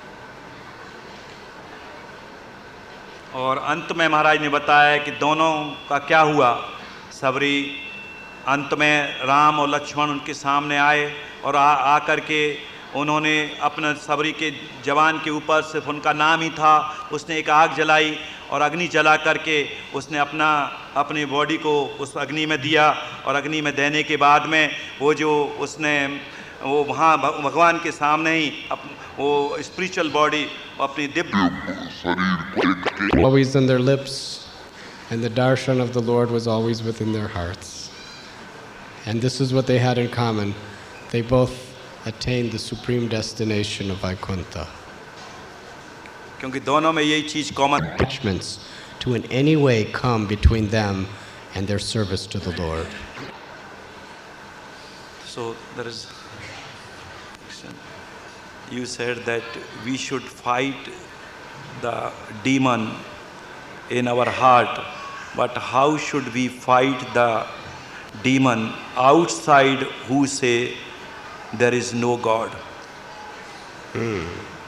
और अंत में महाराज ने बताया कि दोनों का क्या हुआ। सबरी अंत में राम और लक्ष्मण उनके सामने आए और आ आकर के उन्होंने अपने सबरी के जवान के ऊपर सिर्फ उनका नाम ही था, उसने एक आग जलाई और अग्नि जला करके उसने अपना अपनी बॉडी को उस अग्नि में दिया। और अग्नि में देने के बाद में वो जो उसने वो वहाँ भगवान के सामने ही अप, वो स्पिरिचुअल बॉडी अपनी दिव्य always in their lips, and the darshan of the Lord was always within their hearts. And this is what they had in common. They both attained the supreme destination of Vaikuntha. क्योंकि दोनों में यही चीज common attachments to in any way come between them and their service to the Lord. So there is, you said that we should fight the demon in our heart, but how should we fight the demon outside who say there is no God. Mm.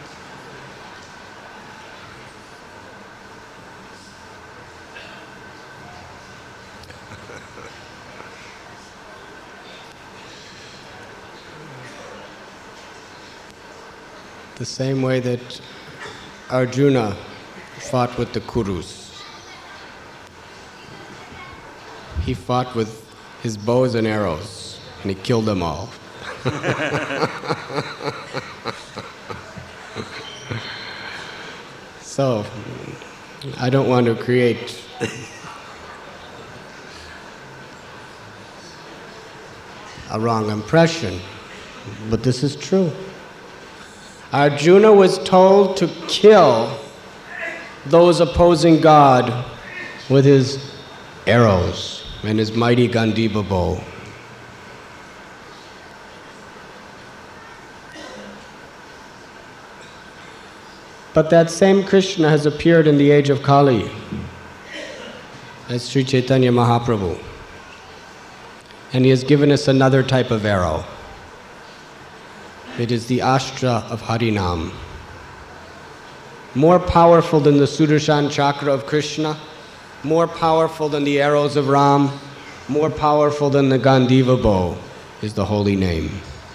The same way that Arjuna fought with the Kurus. He fought with his bows and arrows, and he killed them all. So, I don't want to create a wrong impression, but this is true. Arjuna was told to kill those opposing God with his arrows and his mighty Gandiva bow. But that same Krishna has appeared in the age of Kali as Sri Chaitanya Mahaprabhu. And he has given us another type of arrow. It is the Astra of Harinam. More powerful than the Sudarshan Chakra of Krishna, more powerful than the arrows of Ram, more powerful than the Gandiva bow is the holy name.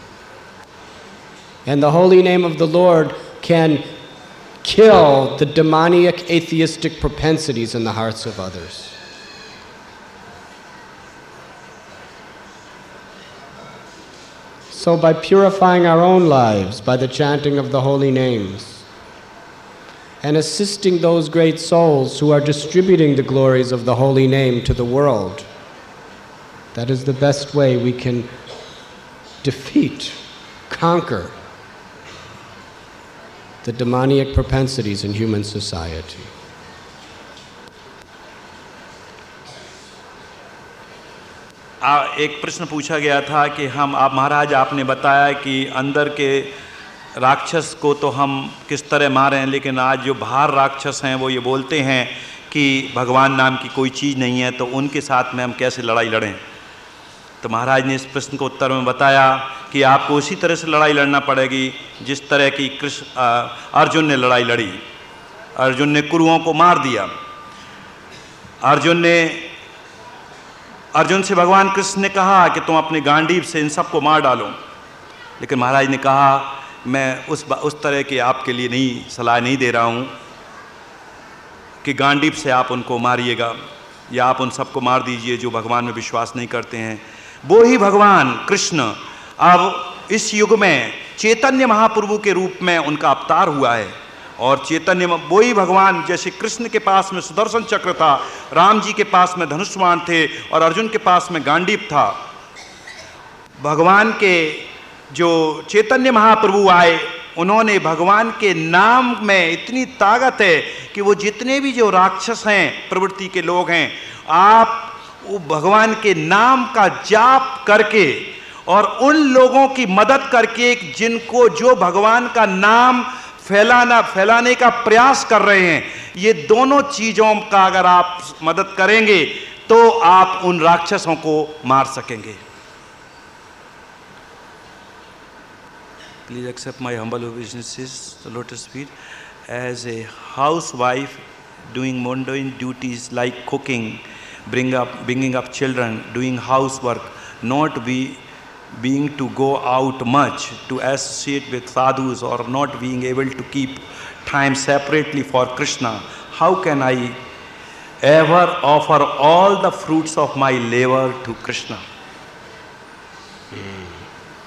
And the holy name of the Lord can kill the demoniac atheistic propensities in the hearts of others. So by purifying our own lives by the chanting of the holy names and assisting those great souls who are distributing the glories of the holy name to the world, that is the best way we can defeat, conquer the demoniac propensities in human society. एक प्रश्न पूछा गया था कि हम आप महाराज आपने बताया कि अंदर के राक्षस को तो हम किस तरह मारें, लेकिन आज जो बाहर राक्षस हैं वो ये बोलते हैं कि भगवान नाम की कोई चीज़ नहीं है, तो उनके साथ में हम कैसे लड़ाई लड़ें। तो महाराज ने इस प्रश्न को उत्तर में बताया कि आपको उसी तरह से लड़ाई लड़ना पड़ेगी जिस तरह की कृष्ण अर्जुन ने लड़ाई लड़ी। अर्जुन ने कुरुओं को मार दिया। अर्जुन ने अर्जुन से भगवान कृष्ण ने कहा कि तुम अपने गांडीव से इन सबको मार डालो, लेकिन महाराज ने कहा मैं उस उस तरह के आपके लिए नहीं सलाह नहीं दे रहा हूँ कि गांडीव से आप उनको मारिएगा या आप उन सबको मार दीजिए जो भगवान में विश्वास नहीं करते हैं। वो ही भगवान कृष्ण अब इस युग में चैतन्य महाप्रभु के रूप में उनका अवतार हुआ है, और चैतन्य वो ही भगवान, जैसे कृष्ण के पास में सुदर्शन चक्र था, राम जी के पास में धनुष्मान थे और अर्जुन के पास में गांडीव था, भगवान के जो चैतन्य महाप्रभु आए उन्होंने भगवान के नाम में इतनी ताकत है कि वो जितने भी जो राक्षस हैं प्रवृत्ति के लोग हैं, आप वो भगवान के नाम का जाप करके और उन लोगों की मदद करके जिनको जो भगवान का नाम फैलाना फैलाने का प्रयास कर रहे हैं, ये दोनों चीजों का अगर आप मदद करेंगे तो आप उन राक्षसों को मार सकेंगे। Please accept my humble obeisances, the lotus feet. As a housewife doing mundane duties like cooking, bring up, bringing up children, doing housework, not be being to go out much to associate with sadhus, or not being able to keep time separately for Krishna, how can I ever offer all the fruits of my labor to Krishna? Mm.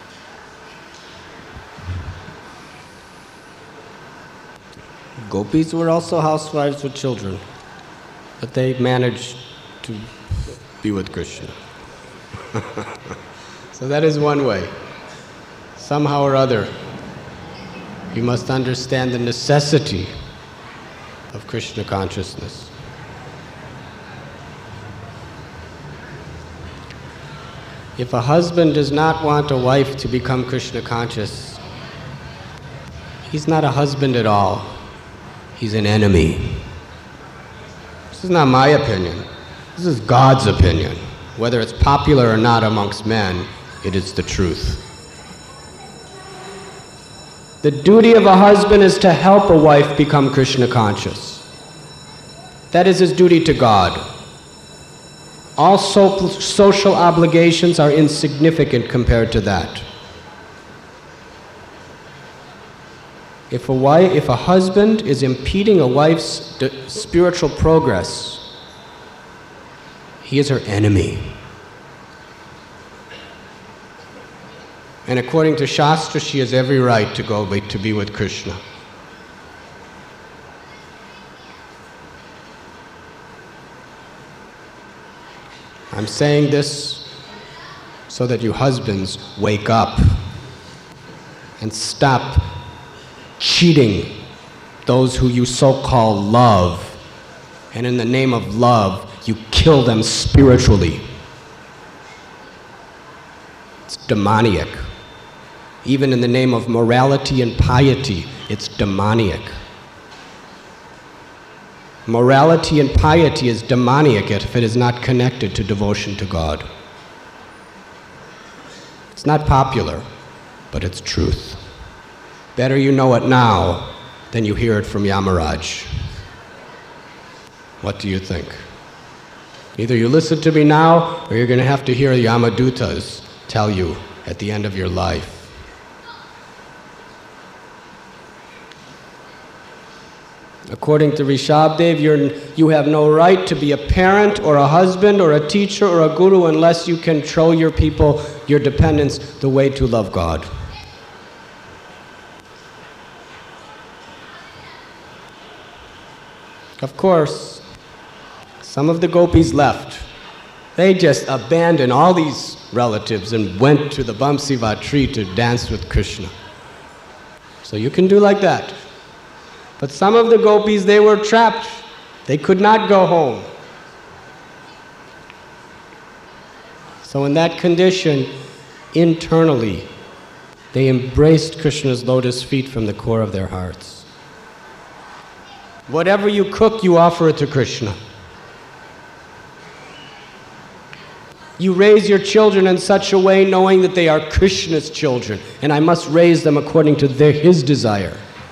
Gopis were also housewives with children, but they managed to be with Krishna. So that is one way. Somehow or other, you must understand the necessity of Krishna consciousness. If a husband does not want a wife to become Krishna conscious, he's not a husband at all. He's an enemy. This is not my opinion. This is God's opinion. whether it's popular or not amongst men, it is the truth. The duty of a husband is to help a wife become Krishna conscious. That is his duty to God. All so social obligations are insignificant compared to that. If a wife, if a husband is impeding a wife's spiritual progress, he is her enemy. And according to Shastra, she has every right to go to be with Krishna. I'm saying this so that you husbands wake up and stop cheating those who you so-called love. And in the name of love, you kill them spiritually. It's demoniac. Even in the name of morality and piety, it's demoniac. Morality and piety is demoniac if it is not connected to devotion to God. It's not popular, but it's truth. Better you know it now than you hear it from Yamaraj. What do you think? Either you listen to me now, or you're going to have to hear Yamadutas tell you at the end of your life. According to Rishabdev, you're, you have no right to be a parent or a husband or a teacher or a guru unless you control your people, your dependents, the way to love God. Of course, some of the gopis left. They just abandoned all these relatives and went to the Bamsiva tree to dance with Krishna. So you can do like that. But some of the gopis, they were trapped. They could not go home. So in that condition, internally, they embraced Krishna's lotus feet from the core of their hearts. Whatever you cook, you offer it to Krishna. You raise your children in such a way knowing that they are Krishna's children, and I must raise them according to their, his desire.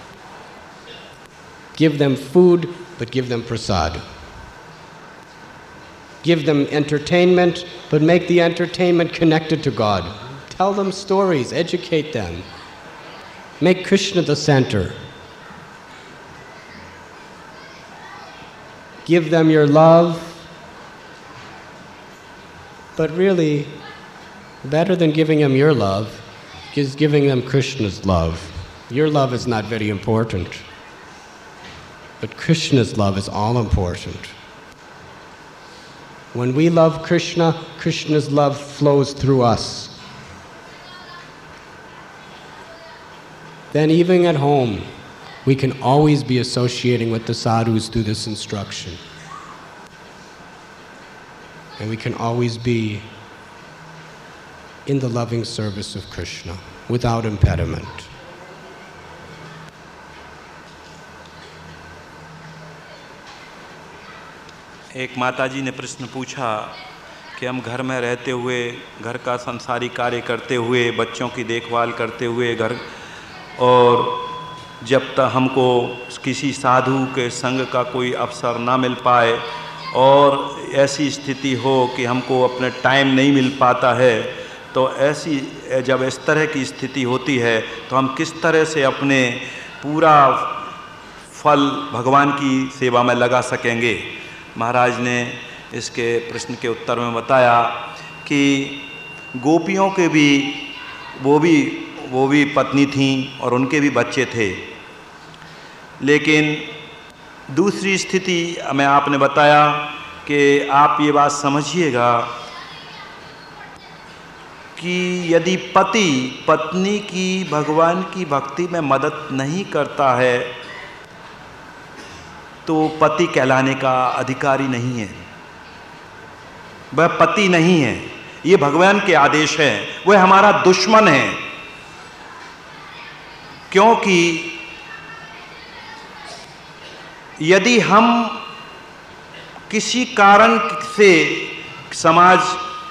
Give them food, but give them prasad. Give them entertainment, but make the entertainment connected to God. Tell them stories, educate them. Make Krishna the center. Give them your love, but really, better than giving them your love is giving them Krishna's love. Your love is not very important. But Krishna's love is all important. When we love Krishna, Krishna's love flows through us. Then even at home, we can always be associating with the sadhus through this instruction. And we can always be in the loving service of Krishna without impediment. एक माताजी ने प्रश्न पूछा कि हम घर में रहते हुए, घर का संसारी कार्य करते हुए, बच्चों की देखभाल करते हुए, घर और जब तक हमको किसी साधु के संग का कोई अवसर ना मिल पाए और ऐसी स्थिति हो कि हमको अपने टाइम नहीं मिल पाता है, तो ऐसी जब इस तरह की स्थिति होती है तो हम किस तरह से अपने पूरा फल भगवान की सेवा में लगा सकेंगे। महाराज ने इसके प्रश्न के उत्तर में बताया कि गोपियों के भी वो भी वो भी पत्नी थीं और उनके भी बच्चे थे, लेकिन दूसरी स्थिति हमें आपने बताया कि आप ये बात समझिएगा कि यदि पति पत्नी की भगवान की भक्ति में मदद नहीं करता है तो पति कहलाने का अधिकारी नहीं है, वह पति नहीं है, ये भगवान के आदेश है, वह हमारा दुश्मन है। क्योंकि यदि हम किसी कारण से समाज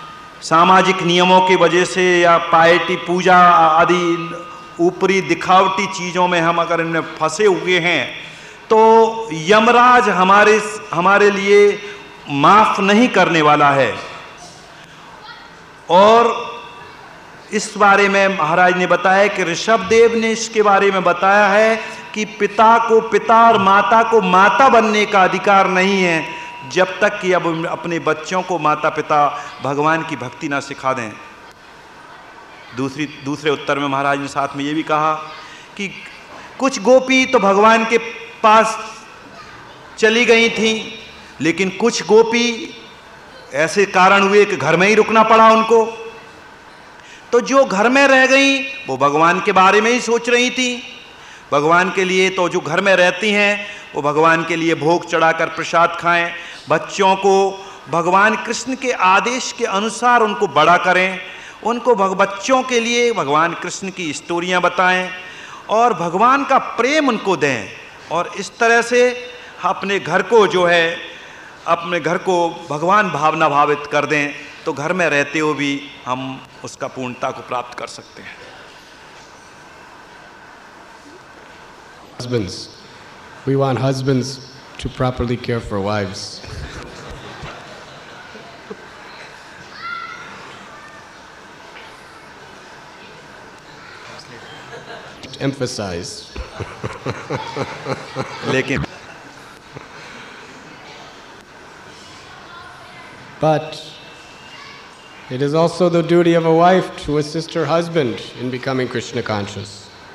सामाजिक नियमों की वजह से या पायटी पूजा आदि ऊपरी दिखावटी चीज़ों में हम अगर इनमें फंसे हुए हैं तो यमराज हमारे हमारे लिए माफ़ नहीं करने वाला है। और इस बारे में महाराज ने बताया कि ऋषभदेव ने इसके बारे में बताया है कि पिता को पिता और माता को माता बनने का अधिकार नहीं है जब तक कि अब अपने बच्चों को माता पिता भगवान की भक्ति ना सिखा दें। दूसरी दूसरे उत्तर में महाराज ने साथ में ये भी कहा कि कुछ गोपी तो भगवान के पास चली गई थी, लेकिन कुछ गोपी ऐसे कारण हुए कि घर में ही रुकना पड़ा उनको। तो जो घर में रह गई वो भगवान के बारे में ही सोच रही थी। भगवान के लिए तो जो घर में रहती हैं वो भगवान के लिए भोग चढ़ाकर प्रसाद खाएं, बच्चों को भगवान कृष्ण के आदेश के अनुसार उनको बड़ा करें, उनको बच्चों के लिए भगवान कृष्ण की स्टोरियां बताएं और भगवान का प्रेम उनको दें। और इस तरह से अपने घर को जो है अपने घर को भगवान भावना भावित कर दें तो घर में रहते हुए भी हम उसका पूर्णता को प्राप्त कर सकते हैं। Husbands, we want husbands to properly care for wives. Emphasize. लेकिन But it is also the duty of a wife to assist her husband in becoming Krishna conscious.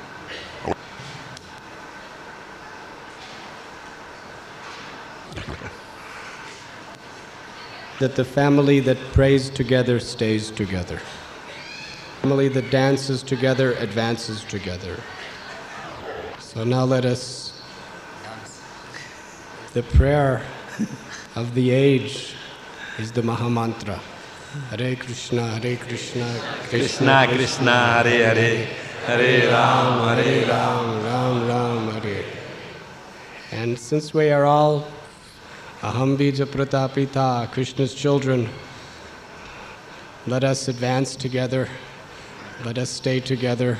That the family that prays together stays together. Family that dances together advances together. So now let us, the prayer of the age is the Mahamantra. Hare Krishna, Hare Krishna, Krishna Krishna, Hare Hare, Hare Ram, Hare Ram, Ram Ram, Hare. And since we are all Aham Bija Pratapita, Krishna's children, let us advance together, let us stay together.